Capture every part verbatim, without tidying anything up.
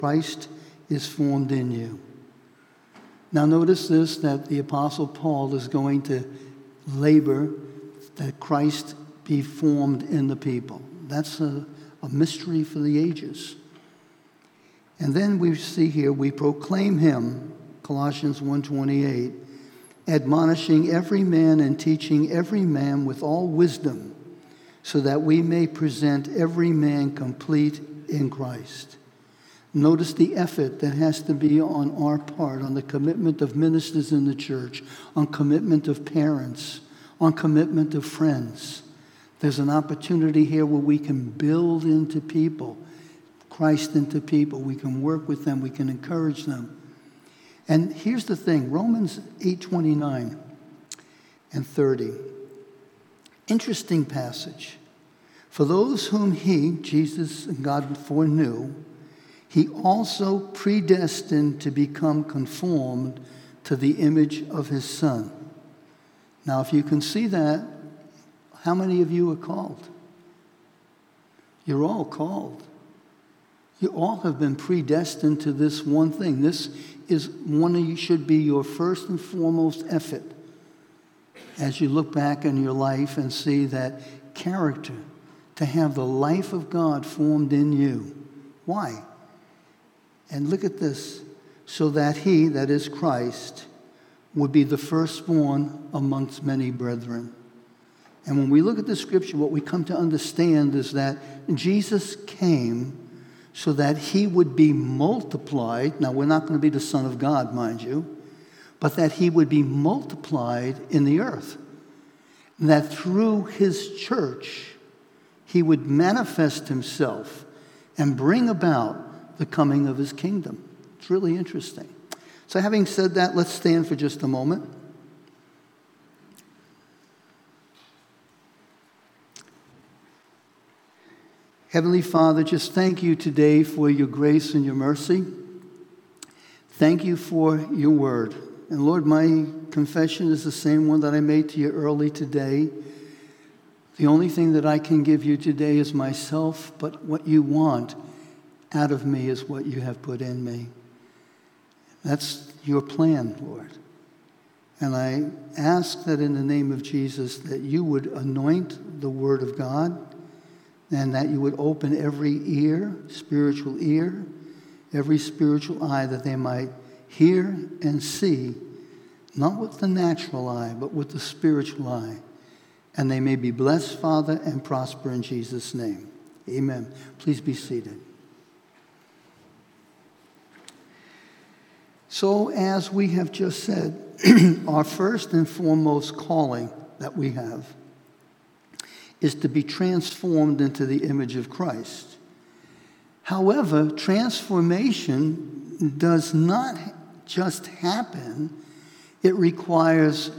Christ is formed in you. Now notice this, that the Apostle Paul is going to labor that Christ be formed in the people. That's a, a mystery for the ages. And then we see here, we proclaim him, Colossians one twenty-eight, admonishing every man and teaching every man with all wisdom, so that we may present every man complete in Christ. Notice the effort that has to be on our part, on the commitment of ministers in the church, on commitment of parents, on commitment of friends. There's an opportunity here where we can build into people, Christ into people. We can work with them. We can encourage them. And here's the thing, Romans eight twenty-nine and thirty. Interesting passage. For those whom he, Jesus and God foreknew, he also predestined to become conformed to the image of his Son. Now, if you can see that, how many of you are called? You're all called. You all have been predestined to this one thing. This is one of you should be your first and foremost effort as you look back in your life and see that character, to have the life of God formed in you. Why? And look at this, so that he, that is Christ, would be the firstborn amongst many brethren. And when we look at the scripture, what we come to understand is that Jesus came so that he would be multiplied. Now, we're not going to be the Son of God, mind you, but that he would be multiplied in the earth. And that through his church, he would manifest himself and bring about the coming of his kingdom. It's really interesting. So having said that, let's stand for just a moment. Heavenly Father, just thank you today for your grace and your mercy. Thank you for your word. And Lord, my confession is the same one that I made to you early today. The only thing that I can give you today is myself, but what you want out of me is what you have put in me. That's your plan, Lord. And I ask that in the name of Jesus that you would anoint the word of God and that you would open every ear, spiritual ear, every spiritual eye, that they might hear and see, not with the natural eye, but with the spiritual eye. And they may be blessed, Father, and prosper in Jesus' name. Amen. Please be seated. So, as we have just said, our first and foremost calling that we have is to be transformed into the image of Christ. However, transformation does not just happen. It requires,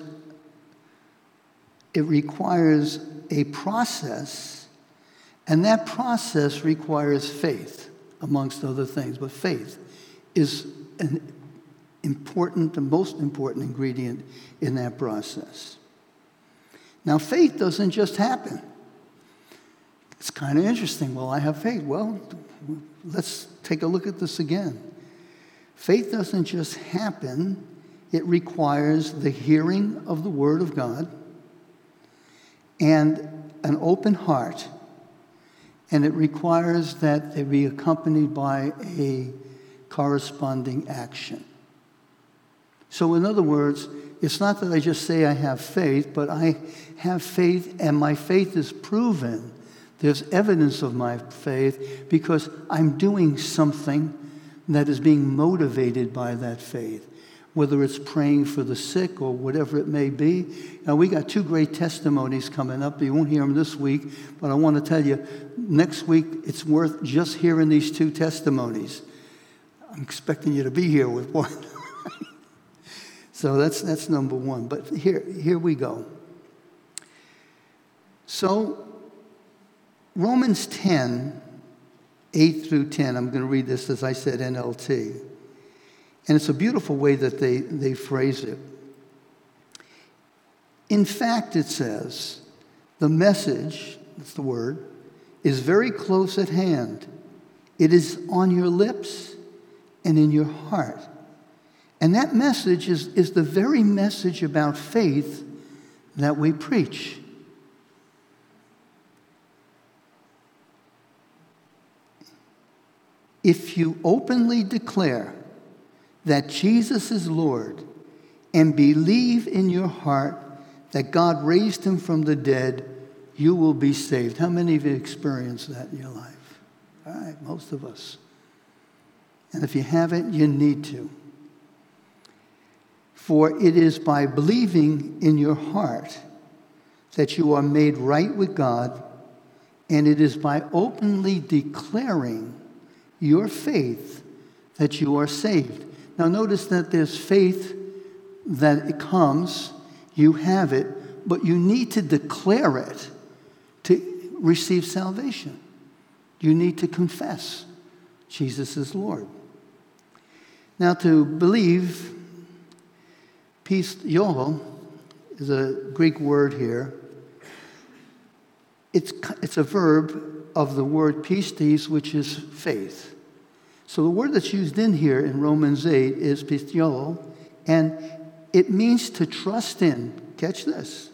it requires a process, and that process requires faith, amongst other things. But faith is an important, the most important ingredient in that process. Now, faith doesn't just happen. It's kind of interesting. Well, I have faith. Well, let's take a look at this again. Faith doesn't just happen. It requires the hearing of the Word of God and an open heart. And it requires that they be accompanied by a corresponding action. So in other words, it's not that I just say I have faith, but I have faith and my faith is proven. There's evidence of my faith because I'm doing something that is being motivated by that faith, whether it's praying for the sick or whatever it may be. Now, we got two great testimonies coming up. You won't hear them this week, but I want to tell you, next week it's worth just hearing these two testimonies. I'm expecting you to be here with one. So that's that's number one. But here, here we go. So Romans ten, eight through ten, I'm going to read this as I said, N L T. And it's a beautiful way that they, they phrase it. In fact, it says, the message, that's the word, is very close at hand. It is on your lips and in your heart. And that message is, is the very message about faith that we preach. If you openly declare that Jesus is Lord and believe in your heart that God raised him from the dead, you will be saved. How many of you experienced that in your life? All right, most of us. And if you haven't, you need to. For it is by believing in your heart that you are made right with God, and it is by openly declaring your faith that you are saved. Now notice that there's faith that it comes, you have it, but you need to declare it to receive salvation. You need to confess Jesus is Lord. Now to believe, pisteuo is a Greek word here. It's, it's a verb of the word pistis, which is faith. So the word that's used in here in Romans eight is pisteuo, and it means to trust in, catch this,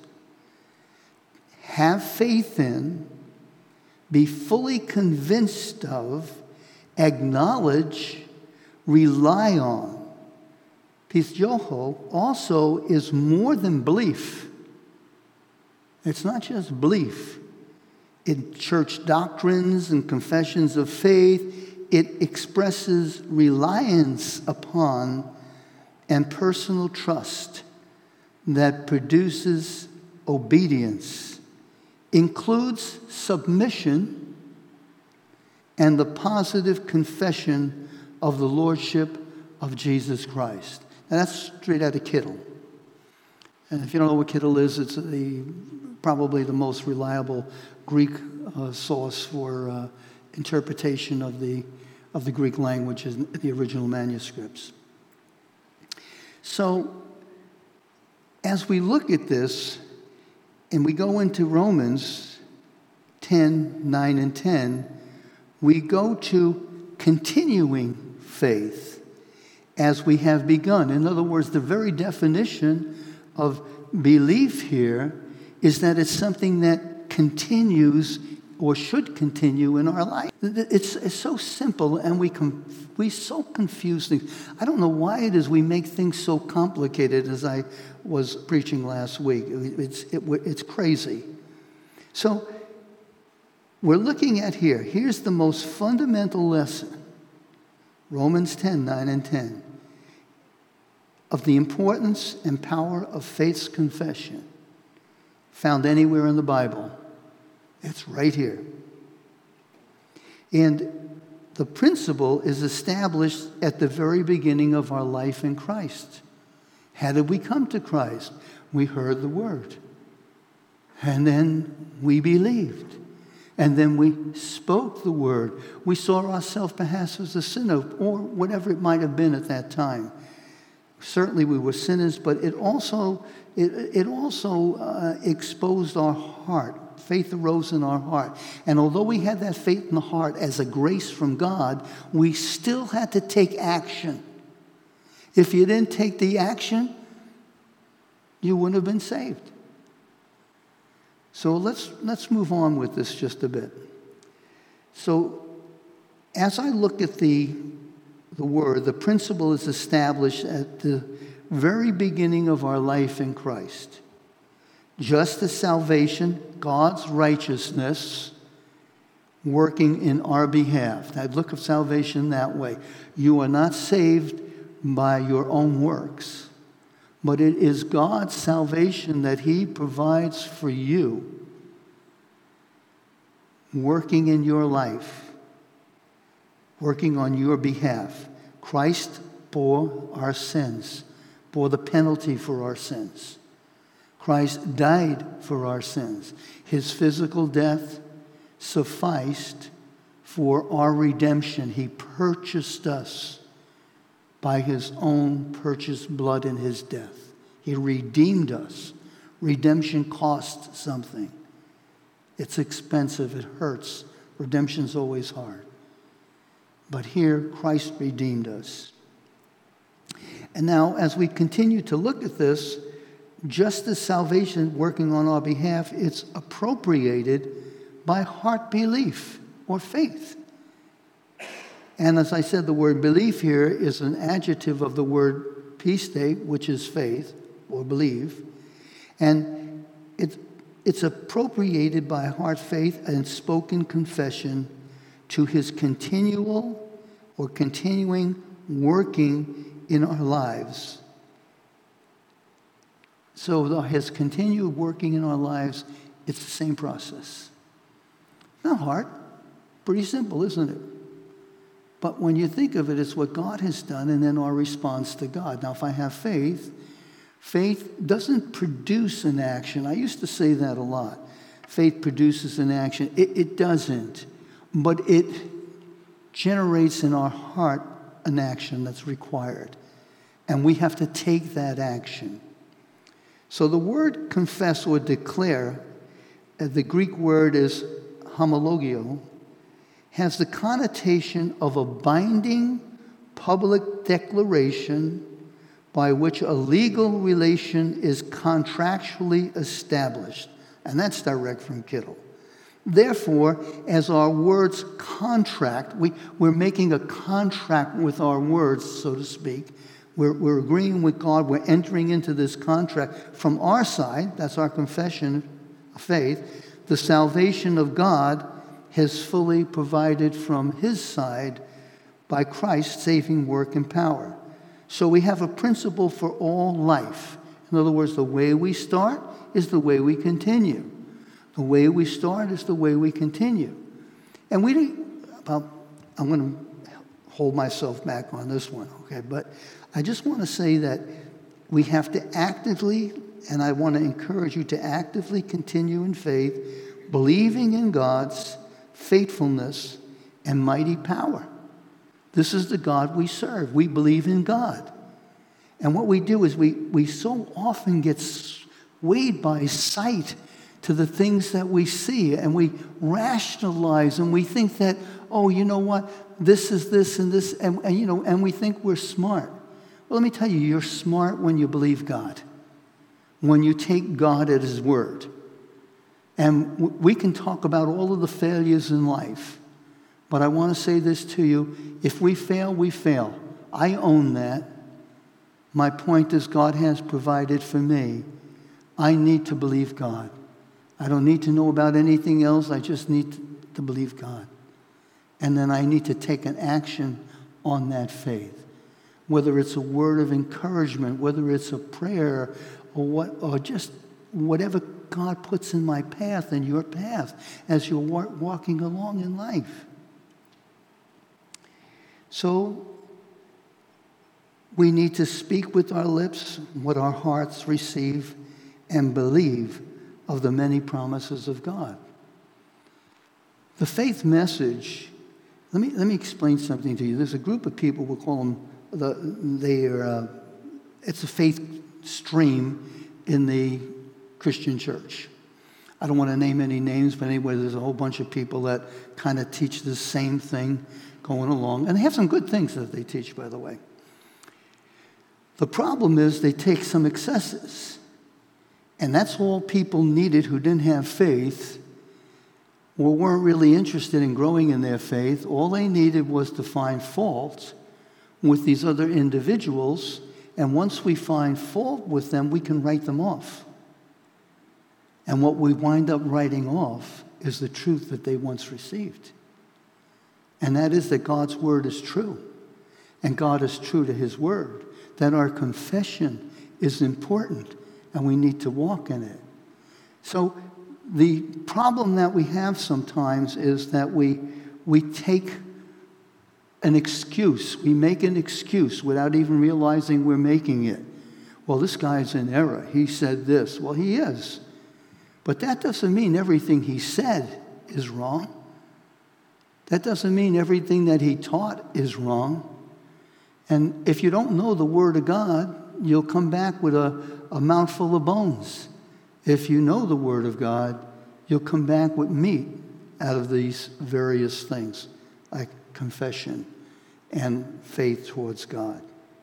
have faith in, be fully convinced of, acknowledge, rely on. Pisteuo also is more than belief. It's not just belief. In church doctrines and confessions of faith, it expresses reliance upon and personal trust that produces obedience, includes submission, and the positive confession of the lordship of Jesus Christ. And that's straight out of Kittel. And if you don't know what Kittel is, it's the, probably the most reliable Greek uh, source for uh, interpretation of the, of the Greek language in the original manuscripts. So, as we look at this, and we go into Romans ten, nine, and ten, we go to continuing faith as we have begun. In other words, the very definition of belief here is that it's something that continues or should continue in our life. It's, it's so simple, and we com- we so confuse things. I don't know why it is we make things so complicated, as I was preaching last week. It's, it, it's crazy. So we're looking at here. Here's the most fundamental lesson. Romans ten, nine, and ten. Of the importance and power of faith's confession. Found anywhere in the Bible. It's right here. And the principle is established at the very beginning of our life in Christ. How did we come to Christ? We heard the word. And then we believed. And then we spoke the word. We saw ourselves perhaps as a sinner, or whatever it might have been at that time. Certainly we were sinners, but it also, it, it also uh, exposed our heart. Faith arose in our heart. And although we had that faith in the heart as a grace from God, we still had to take action. If you didn't take the action, you wouldn't have been saved. So let's, let's move on with this just a bit. So as I look at the, the word, the principle is established at the very beginning of our life in Christ. Just as salvation, God's righteousness working in our behalf. I look at salvation that way. You are not saved by your own works, but it is God's salvation that he provides for you, working in your life, working on your behalf. Christ bore our sins, bore the penalty for our sins. Christ died for our sins. His physical death sufficed for our redemption. He purchased us by his own purchased blood in his death. He redeemed us. Redemption costs something. It's expensive. It hurts. Redemption's always hard. But here, Christ redeemed us. And now, as we continue to look at this, just as salvation working on our behalf, it's appropriated by heart belief or faith. And as I said, the word belief here is an adjective of the word piste, which is faith or believe. And it's, it's appropriated by heart faith and spoken confession to his continual or continuing working in our lives. So his continued working in our lives, it's the same process. Not hard. Pretty simple, isn't it? But when you think of it, it's what God has done and then our response to God. Now, if I have faith, faith doesn't produce an action. I used to say that a lot. Faith produces an action. It, it doesn't. But it generates in our heart an action that's required. And we have to take that action. So the word confess or declare, the Greek word is homologio, has the connotation of a binding public declaration by which a legal relation is contractually established. And that's direct from Kittel. Therefore, as our words contract, we, we're making a contract with our words, so to speak. We're, we're agreeing with God. We're entering into this contract. From our side, that's our confession of faith, the salvation of God has fully provided from his side by Christ's saving work and power. So we have a principle for all life. In other words, the way we start is the way we continue. The way we start is the way we continue. And we didn't, well, I'm going to hold myself back on this one, okay? But I just want to say that we have to actively, and I want to encourage you to actively continue in faith, believing in God's faithfulness and mighty power. This is the God we serve. We believe in God. And what we do is we, we so often get swayed by sight to the things that we see, and we rationalize, and we think that, oh, you know what, this is this and this, and, and you know, and we think we're smart. Well, let me tell you, you're smart when you believe God, when you take God at his word. And we can talk about all of the failures in life, but I want to say this to you. If we fail, we fail. I own that. My point is God has provided for me. I need to believe God. I don't need to know about anything else. I just need to believe God. And then I need to take an action on that faith. Whether it's a word of encouragement, whether it's a prayer, or what, or just whatever God puts in my path and your path as you're walking along in life. So we need to speak with our lips what our hearts receive and believe of the many promises of God. The faith message, let me, let me explain something to you. There's a group of people, we'll call them, the, they are, uh, it's a faith stream in the Christian church. I don't want to name any names, but anyway, there's a whole bunch of people that kind of teach the same thing going along. And they have some good things that they teach, by the way. The problem is they take some excesses. And that's all people needed who didn't have faith or weren't really interested in growing in their faith. All they needed was to find fault with these other individuals. And once we find fault with them, we can write them off. And what we wind up writing off is the truth that they once received. And that is that God's word is true. And God is true to his word. That our confession is important and we need to walk in it. So the problem that we have sometimes is that we, we take an excuse. We make an excuse without even realizing we're making it. Well, this guy's in error. He said this. Well, he is. But that doesn't mean everything he said is wrong. That doesn't mean everything that he taught is wrong. And if you don't know the Word of God, you'll come back with a, a mouthful of bones. If you know the Word of God, you'll come back with meat out of these various things, like confession. and faith towards God.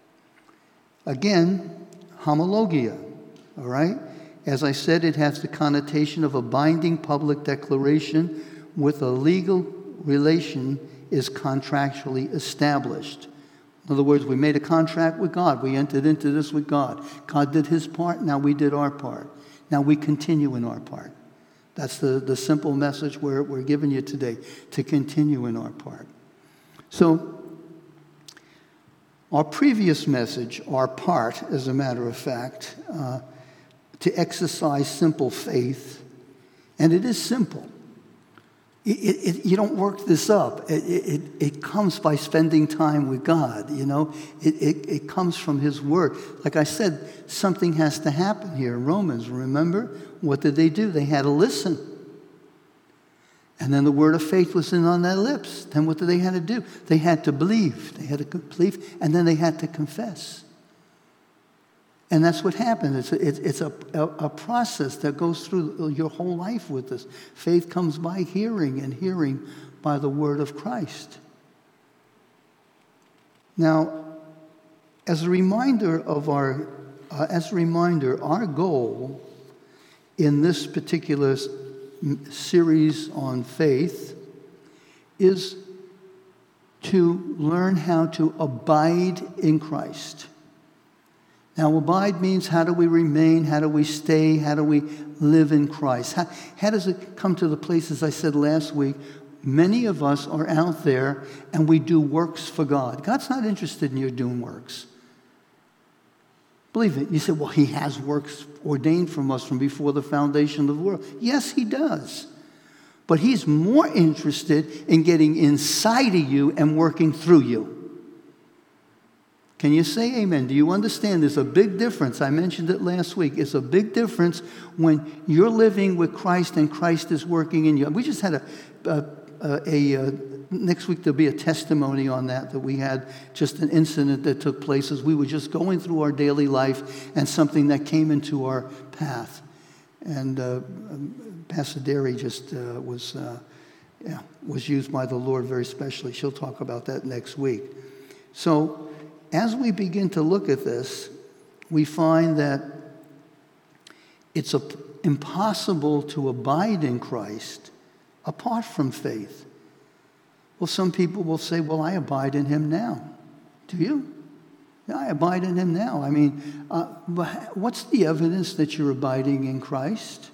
Again, homologia, all right? As I said, it has the connotation of a binding public declaration with a legal relation is contractually established. In other words, we made a contract with God. We entered into this with God. God did his part. Now we did our part. Now we continue in our part. That's the, the simple message we're, we're giving you today, to continue in our part. So our previous message, our part, as a matter of fact, uh, to exercise simple faith, and it is simple. It, it, it, you don't work this up. It, it, it comes by spending time with God, you know. It, it, it comes from his word. Like I said, something has to happen here in Romans. Remember, what did they do? They had to listen. And then the word of faith was in on their lips. Then what did they have to do? They had to believe. They had to believe, and then they had to confess. And that's what happened. It's a, it's a, a process that goes through your whole life with this. Faith comes by hearing, and hearing by the word of Christ. Now, as a reminder of our, uh, as a reminder, our goal in this particular series on faith is to learn how to abide in Christ. Now, abide means how do we remain, how do we stay, how do we live in Christ? How, how does it come to the place, as I said last week, many of us are out there and we do works for God. God's not interested in you doing works. Believe it. You say, well, he has works ordained from us from before the foundation of the world. Yes, he does. But he's more interested in getting inside of you and working through you. Can you say amen? Do you understand there's a big difference? I mentioned it last week. It's a big difference when you're living with Christ and Christ is working in you. We just had a, a, a, a next week there'll be a testimony on that, that we had just an incident that took place as we were just going through our daily life and something that came into our path. And uh, Pastor Derry just uh, was, uh, yeah, was used by the Lord very specially. She'll talk about that next week. So as we begin to look at this, we find that it's a, impossible to abide in Christ apart from faith. Well, some people will say, well, I abide in him now. Do you? Yeah, I abide in him now. I mean, uh, what's the evidence that you're abiding in Christ?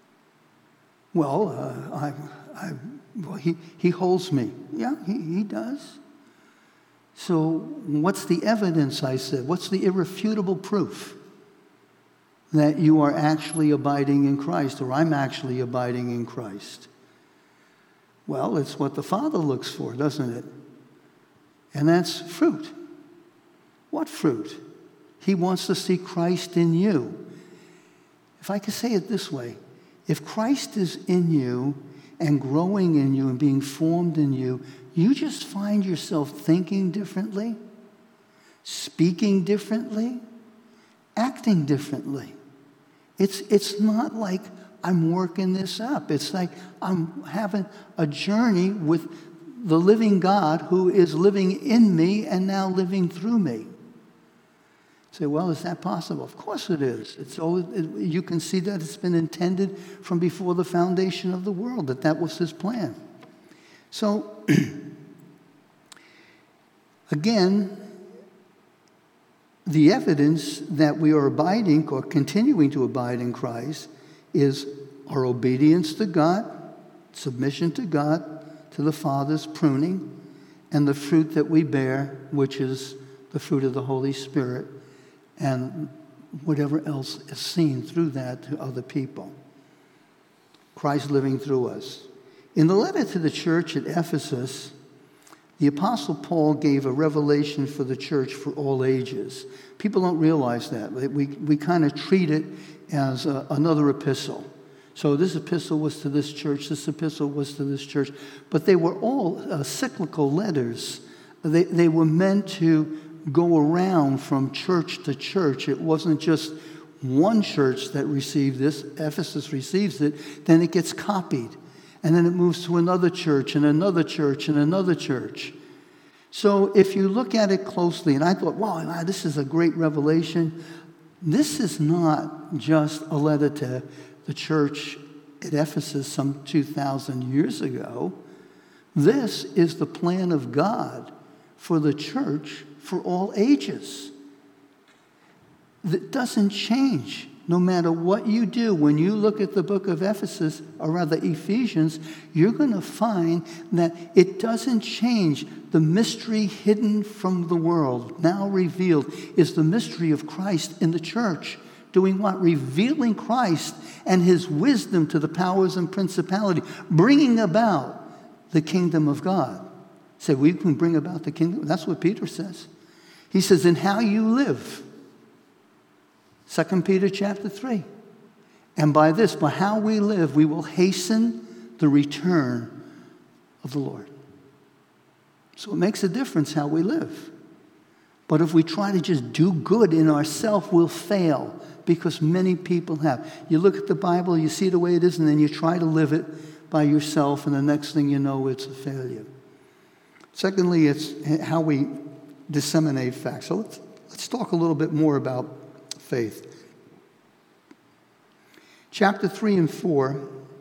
Well, uh, I, I, well, he, he holds me. Yeah, he, he does. So what's the evidence, I said? What's the irrefutable proof that you are actually abiding in Christ, or I'm actually abiding in Christ? Well, it's what the Father looks for, doesn't it? And that's fruit. What fruit? He wants to see Christ in you. If I could say it this way, if Christ is in you and growing in you and being formed in you, you just find yourself thinking differently, speaking differently, acting differently. It's, it's not like I'm working this up. It's like I'm having a journey with the living God who is living in me and now living through me. You say, well, is that possible? Of course it is. It's always, it, you can see that it's been intended from before the foundation of the world, that that was his plan. So, again, the evidence that we are abiding or continuing to abide in Christ is our obedience to God, submission to God, to the Father's pruning, and the fruit that we bear, which is the fruit of the Holy Spirit, and whatever else is seen through that to other people. Christ living through us. In the letter to the church at Ephesus, the Apostle Paul gave a revelation for the church for all ages. People don't realize that. We, we kind of treat it as a, another epistle. So this epistle was to this church, this epistle was to this church. But they were all uh, cyclical letters. They, they were meant to go around from church to church. It wasn't just one church that received this. Ephesus receives it, then it gets copied. And then it moves to another church and another church and another church. So if you look at it closely, and I thought, wow, this is a great revelation. This is not just a letter to the church at Ephesus some two thousand years ago. This is the plan of God for the church for all ages. That doesn't change no matter what you do. When you look at the book of Ephesus, or rather Ephesians, you're going to find that it doesn't change. The mystery hidden from the world, now revealed, is the mystery of Christ in the church. Doing what? Revealing Christ and his wisdom to the powers and principality, bringing about the kingdom of God. Say, we can bring about the kingdom. That's what Peter says. He says, in how you live. Second Peter chapter three. And by this, by how we live, we will hasten the return of the Lord. So it makes a difference how we live. But if we try to just do good in ourselves, we'll fail, because many people have. You look at the Bible, you see the way it is, and then you try to live it by yourself, and the next thing you know, it's a failure. Secondly, it's how we disseminate facts. So let's, let's talk a little bit more about faith. Chapter three and four,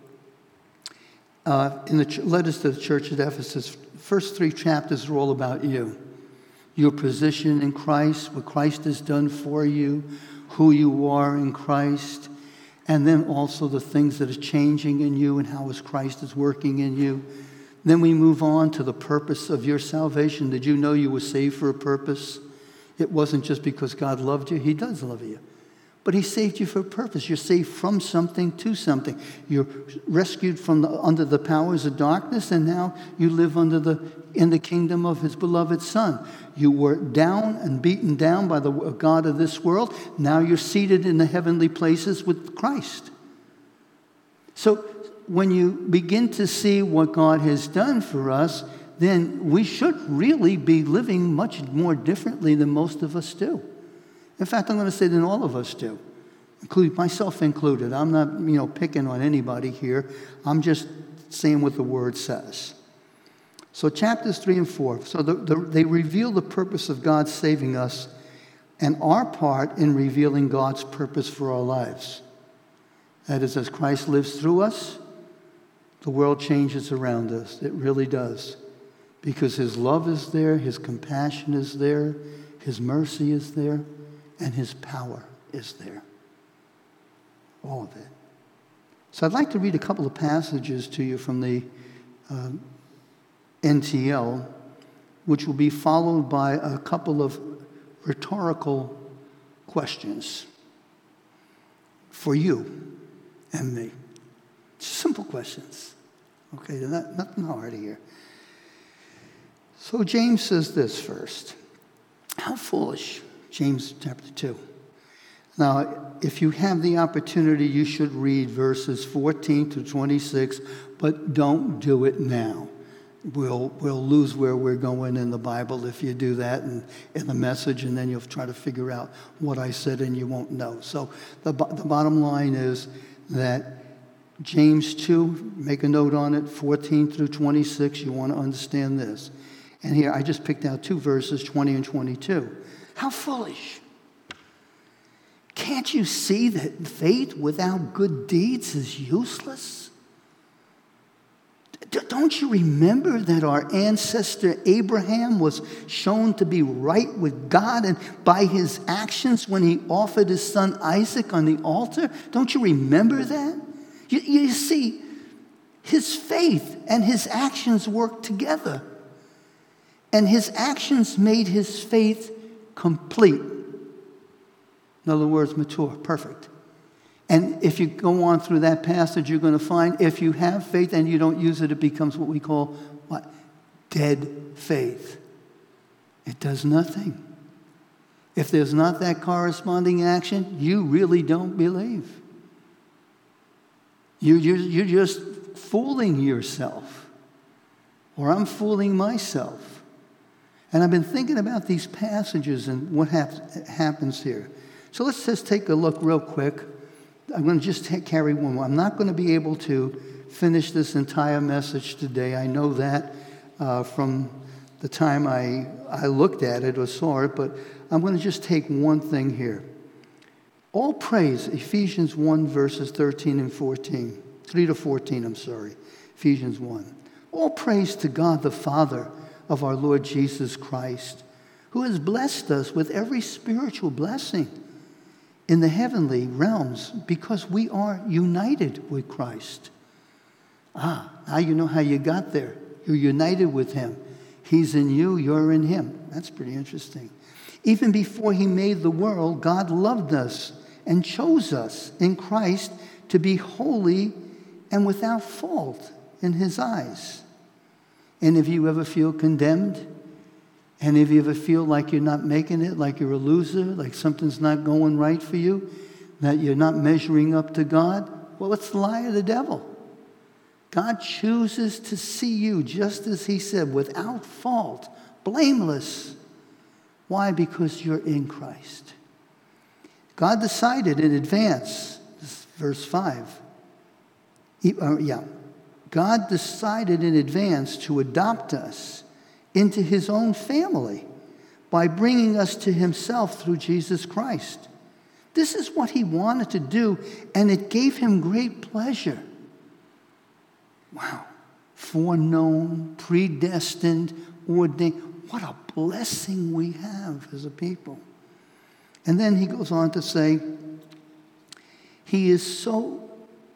uh, in the ch- letters to the church at Ephesus, first three chapters are all about you. Your position in Christ, what Christ has done for you, who you are in Christ, and then also the things that are changing in you and how Christ is working in you. Then we move on to the purpose of your salvation. Did you know you were saved for a purpose? It wasn't just because God loved you. He does love you. But he saved you for a purpose. You're saved from something to something. You're rescued from the, under the powers of darkness, and now you live under the in the kingdom of his beloved Son. You were down and beaten down by the god of this world. Now you're seated in the heavenly places with Christ. So when you begin to see what God has done for us, then we should really be living much more differently than most of us do. In fact, I'm going to say than all of us do, including myself included. I'm not, you know, picking on anybody here. I'm just saying what the Word says. So chapters three and four, so the, the, they reveal the purpose of God saving us and our part in revealing God's purpose for our lives. That is, as Christ lives through us, the world changes around us. It really does. Because his love is there, his compassion is there, his mercy is there, and his power is there. All of it. So I'd like to read a couple of passages to you from the uh, N T L, which will be followed by a couple of rhetorical questions for you and me. Simple questions. Okay, not, nothing hard here. So James says this first. How foolish, James chapter two. Now, if you have the opportunity, you should read verses fourteen to twenty-six, but don't do it now. We'll, we'll lose where we're going in the Bible if you do that and in the message, and then you'll try to figure out what I said and you won't know. So the, the bottom line is that James two, make a note on it, fourteen through twenty-six, you want to understand this. And here, I just picked out two verses, twenty and twenty-two. How foolish. Can't you see that faith without good deeds is useless? D- don't you remember that our ancestor Abraham was shown to be right with God and by his actions when he offered his son Isaac on the altar? Don't you remember that? You, you see, his faith and his actions worked together. And his actions made his faith complete. In other words, mature, perfect. And if you go on through that passage, you're going to find if you have faith and you don't use it, it becomes what we call what? Dead faith. It does nothing. If there's not that corresponding action, you really don't believe. You, you're, you're just fooling yourself. Or I'm fooling myself. And I've been thinking about these passages and what hap- happens here. So let's just take a look real quick. I'm going to just take, carry one more. I'm not going to be able to finish this entire message today. I know that uh, from the time I, I looked at it or saw it, but I'm going to just take one thing here. All praise, Ephesians one, verses thirteen and fourteen. three to fourteen, I'm sorry. Ephesians one. All praise to God the Father of our Lord Jesus Christ, who has blessed us with every spiritual blessing in the heavenly realms because we are united with Christ. Ah, now you know how you got there. You're united with him. He's in you, you're in him. That's pretty interesting. Even before he made the world, God loved us and chose us in Christ to be holy and without fault in his eyes. And if you ever feel condemned, and if you ever feel like you're not making it, like you're a loser, like something's not going right for you, that you're not measuring up to God, well, it's the lie of the devil. God chooses to see you, just as he said, without fault, blameless. Why? Because you're in Christ. God decided in advance, this is verse five. He, uh, yeah. God decided in advance to adopt us into his own family by bringing us to himself through Jesus Christ. This is what he wanted to do, and it gave him great pleasure. Wow. Foreknown, predestined, ordained. What a blessing we have as a people. And then he goes on to say, he is so,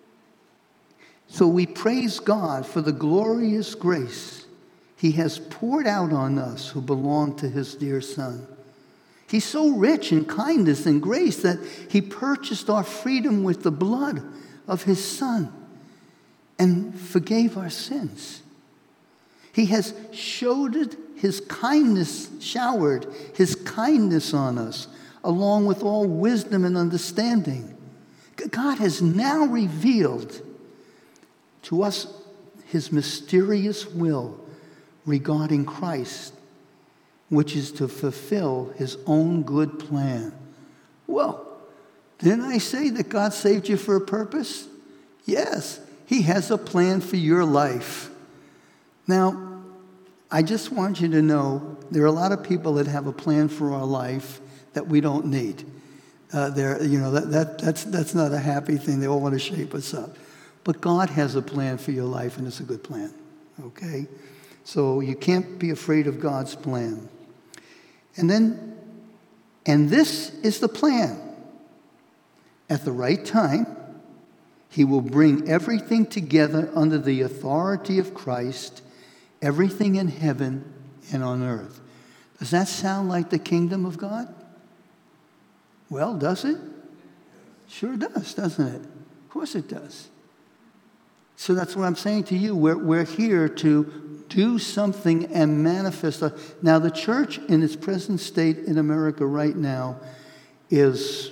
so we praise God for the glorious grace he has poured out on us who belong to his dear Son. He's so rich in kindness and grace that he purchased our freedom with the blood of his Son and forgave our sins. He has showed his kindness, showered his kindness on us, along with all wisdom and understanding. God has now revealed to us his mysterious will regarding Christ, which is to fulfill his own good plan. Well, didn't I say that God saved you for a purpose? Yes, he has a plan for your life. Now, I just want you to know there are a lot of people that have a plan for our life that we don't need. Uh, there, you know, that, that that's that's not a happy thing. They all want to shape us up. But God has a plan for your life, and it's a good plan. Okay? So you can't be afraid of God's plan. And then, and this is the plan. At the right time, he will bring everything together under the authority of Christ, everything in heaven and on earth. Does that sound like the kingdom of God? Well, does it? Sure does, doesn't it? Of course it does. So that's what I'm saying to you. We're, we're here to do something and manifest. Now, the church in its present state in America right now is,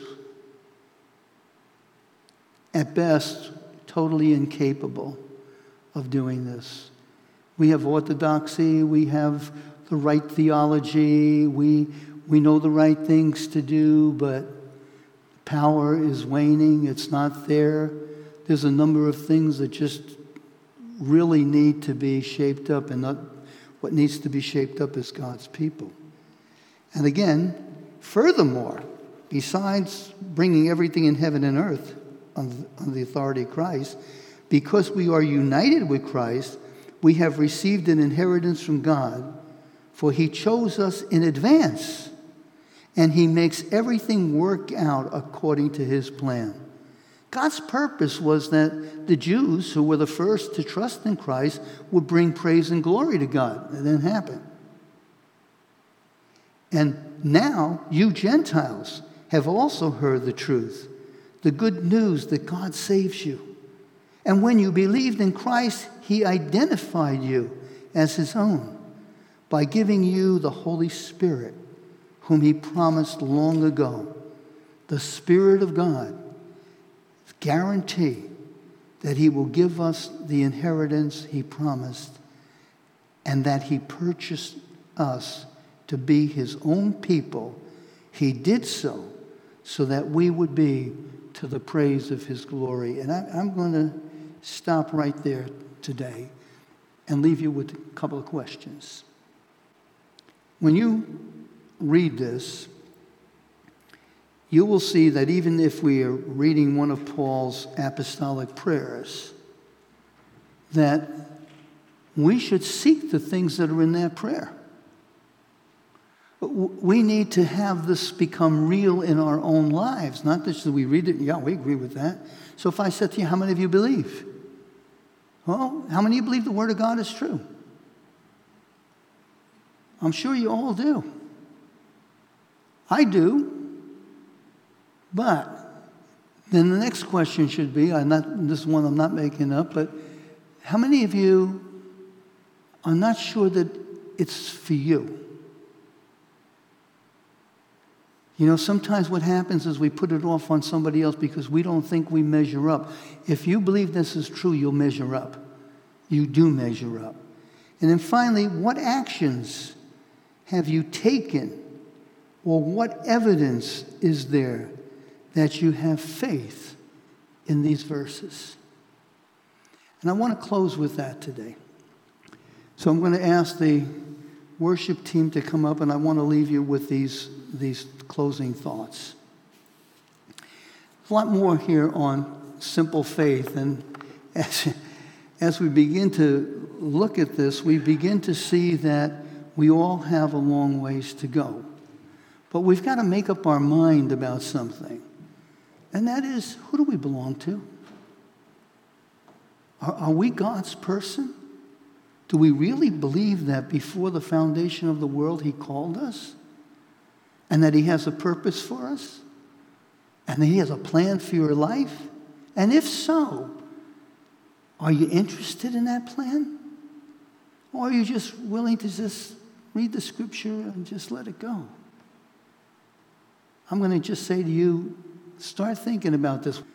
at best, totally incapable of doing this. We have orthodoxy, we have the right theology, we, we know the right things to do, but power is waning, it's not there. There's a number of things that just really need to be shaped up, and not, what needs to be shaped up is God's people. And again, furthermore, besides bringing everything in heaven and earth under the authority of Christ, because we are united with Christ, we have received an inheritance from God, for he chose us in advance, and he makes everything work out according to his plan. God's purpose was that the Jews, who were the first to trust in Christ, would bring praise and glory to God. It didn't happen. And now, you Gentiles have also heard the truth, the good news that God saves you. And when you believed in Christ, he identified you as his own by giving you the Holy Spirit, whom he promised long ago. The Spirit of God guarantee that he will give us the inheritance he promised, and that he purchased us to be his own people. He did so so that we would be to the praise of his glory. And I, I'm going to stop right there today and leave you with a couple of questions. When you read this, you will see that even if we are reading one of Paul's apostolic prayers, that we should seek the things that are in that prayer. We need to have this become real in our own lives, not just that we read it, yeah, we agree with that. So if I said to you, how many of you believe? Well, how many of you believe the Word of God is true? I'm sure you all do. I do. But then the next question should be, I'm not, this one I'm not making up, but how many of you are not sure that it's for you? You know, sometimes what happens is we put it off on somebody else because we don't think we measure up. If you believe this is true, you'll measure up. You do measure up. And then finally, what actions have you taken, or what evidence is there that you have faith in these verses? And I want to close with that today. So I'm going to ask the worship team to come up, and I want to leave you with these, these closing thoughts. There's a lot more here on simple faith, and as, as we begin to look at this, we begin to see that we all have a long ways to go. But we've got to make up our mind about something, and that is, who do we belong to? Are, are we God's person? Do we really believe that before the foundation of the world He called us? And that He has a purpose for us? And that He has a plan for your life? And if so, are you interested in that plan? Or are you just willing to just read the Scripture and just let it go? I'm going to just say to you, start thinking about this.